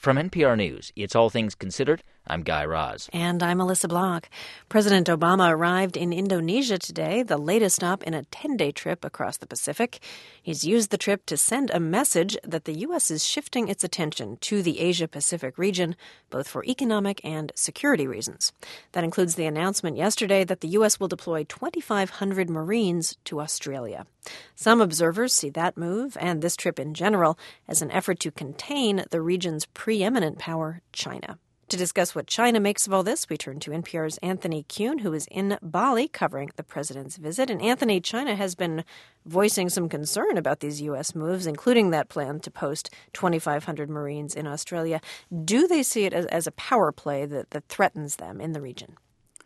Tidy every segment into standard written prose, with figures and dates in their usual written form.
From NPR News, it's All Things Considered. I'm Guy Raz. And I'm Melissa Block. President Obama arrived in Indonesia today, the latest stop in a 10-day trip across the Pacific. He's used the trip to send a message that the U.S. is shifting its attention to the Asia-Pacific region, both for economic and security reasons. That includes the announcement yesterday that the U.S. will deploy 2,500 Marines to Australia. Some observers see that move, and this trip in general, as an effort to contain the region's preeminent power, China. To discuss what China makes of all this, we turn to NPR's Anthony Kuhn, who is in Bali covering the president's visit. And Anthony, China has been voicing some concern about these U.S. moves, including that plan to post 2,500 Marines in Australia. Do they see it as a power play that threatens them in the region?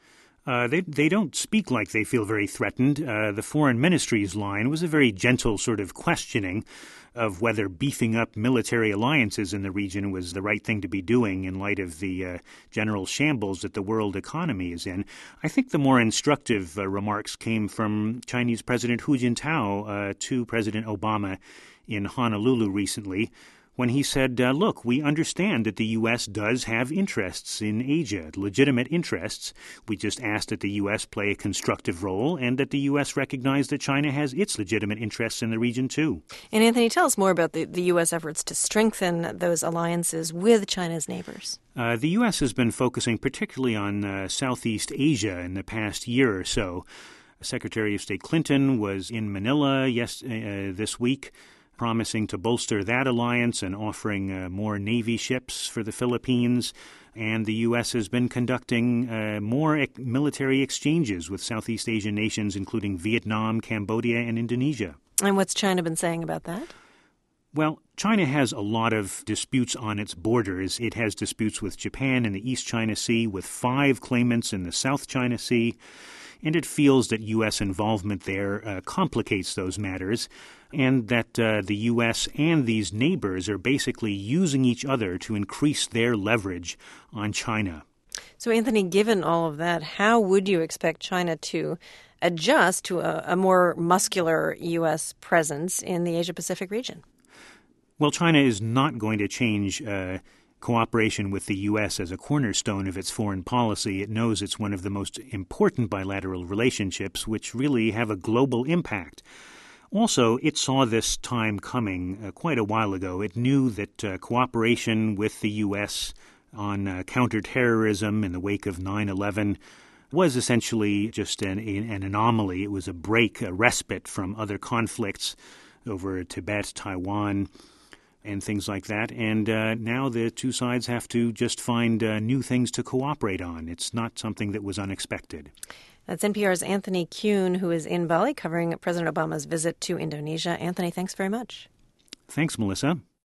They don't speak like they feel very threatened. The foreign ministry's line was a very gentle sort of questioning of whether beefing up military alliances in the region was the right thing to be doing in light of the general shambles that the world economy is in. I think the more instructive remarks came from Chinese President Hu Jintao to President Obama in Honolulu recently, when he said, look, we understand that the U.S. does have interests in Asia, legitimate interests. We just asked that the U.S. play a constructive role and that the U.S. recognize that China has its legitimate interests in the region, too. And Anthony, tell us more about the U.S. efforts to strengthen those alliances with China's neighbors. The U.S. has been focusing particularly on Southeast Asia in the past year or so. Secretary of State Clinton was in Manila this week, promising to bolster that alliance and offering more Navy ships for the Philippines. And the U.S. has been conducting more military exchanges with Southeast Asian nations, including Vietnam, Cambodia, and Indonesia. And what's China been saying about that? Well, China has a lot of disputes on its borders. It has disputes with Japan in the East China Sea, with 5 claimants in the South China Sea, and it feels that U.S. involvement there complicates those matters, and that the U.S. and these neighbors are basically using each other to increase their leverage on China. So, Anthony, given all of that, how would you expect China to adjust to a more muscular U.S. presence in the Asia-Pacific region? Well, China is not going to change cooperation with the U.S. as a cornerstone of its foreign policy. It knows it's one of the most important bilateral relationships, which really have a global impact. Also, it saw this time coming quite a while ago. It knew that cooperation with the U.S. on counterterrorism in the wake of 9/11 was essentially just an anomaly. It was a break, a respite from other conflicts over Tibet, Taiwan, and things like that. And now the two sides have to just find new things to cooperate on. It's not something that was unexpected. That's NPR's Anthony Kuhn, who is in Bali covering President Obama's visit to Indonesia. Anthony, thanks very much. Thanks, Melissa.